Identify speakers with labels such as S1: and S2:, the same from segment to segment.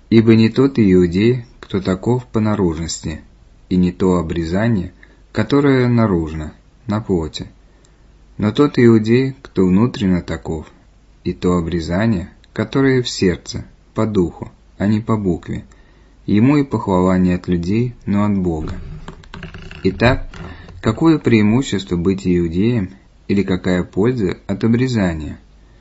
S1: Ибо не тот иудей, кто таков по наружности, и не то обрезание, которое наружно, на плоти, но тот иудей, кто внутренно таков, и то обрезание, которое в сердце, по духу, а не по букве, ему и похвала не от людей, но от Бога. Итак, какое преимущество быть иудеем, или какая польза от обрезания?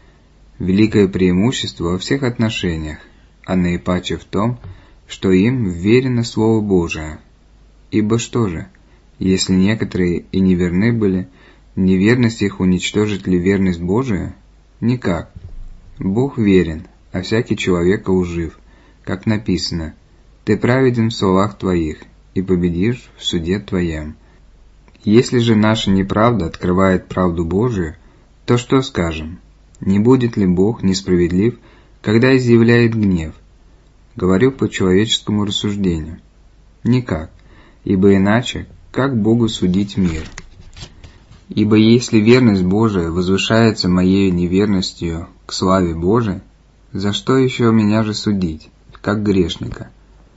S1: Великое преимущество во всех отношениях, а наипаче в том, что им вверено Слово Божие. Ибо что же, если некоторые и неверны были, неверность их уничтожит ли верность Божию? Никак. Бог верен, а всякий человек лжив, как написано: «Ты праведен в словах твоих, и победишь в суде твоем». Если же наша неправда открывает правду Божию, то что скажем? Не будет ли Бог несправедлив, когда изъявляет гнев? Говорю по человеческому рассуждению. Никак, ибо иначе, как Богу судить мир? Ибо если верность Божия возвышается моею неверностью к славе Божией, за что еще меня же судить, как грешника?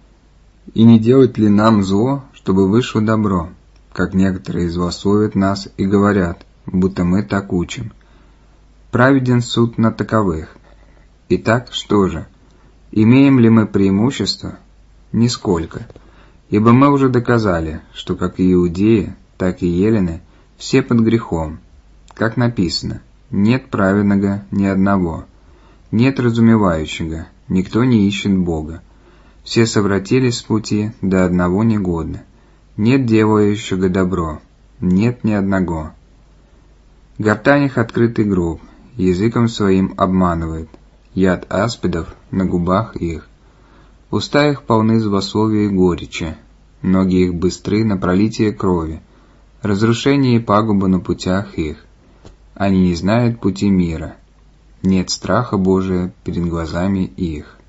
S1: И не делать ли нам зло, чтобы вышло добро, как некоторые злословят нас и говорят, будто мы так учим? Праведен суд на таковых. Итак, что же? Имеем ли мы преимущество? Нисколько. Ибо мы уже доказали, что как и иудеи, так и елены все под грехом. Как написано: «Нет праведного ни одного, нет разумевающего, никто не ищет Бога. Все совратились с пути, до одного негодны. Нет делающего добро, нет ни одного. Гортань их открытый гроб, языком своим обманывает, яд аспидов на губах их. Уста их полны злословия и горечи, ноги их быстры на пролитие крови, разрушение и пагуба на путях их. Они не знают пути мира, нет страха Божия перед глазами их».